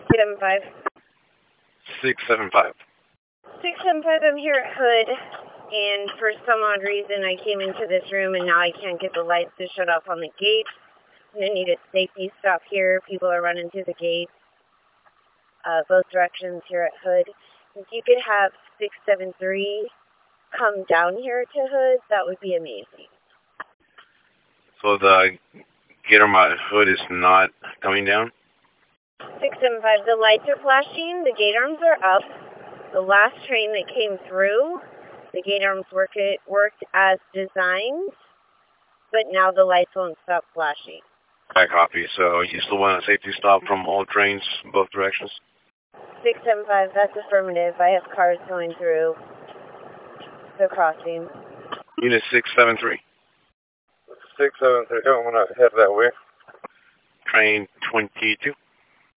675. 675. 675, I'm here at Hood, and for some odd reason I came into this room and now I can't get the lights to shut off on the gate. I'm going to need a safety stop here. People are running through the gate, both directions here at Hood. If you could have 673 come down here to Hood, that would be amazing. So the gate on my hood is not coming down? 675, the lights are flashing, the gate arms are up. The last train that came through, the gate arms worked as designed, but now the lights won't stop flashing. I copy. So you still want a safety stop from all trains, both directions? 675, that's affirmative. I have cars going through the crossing. Unit 673. 673, I'm going to head that way. Train 22.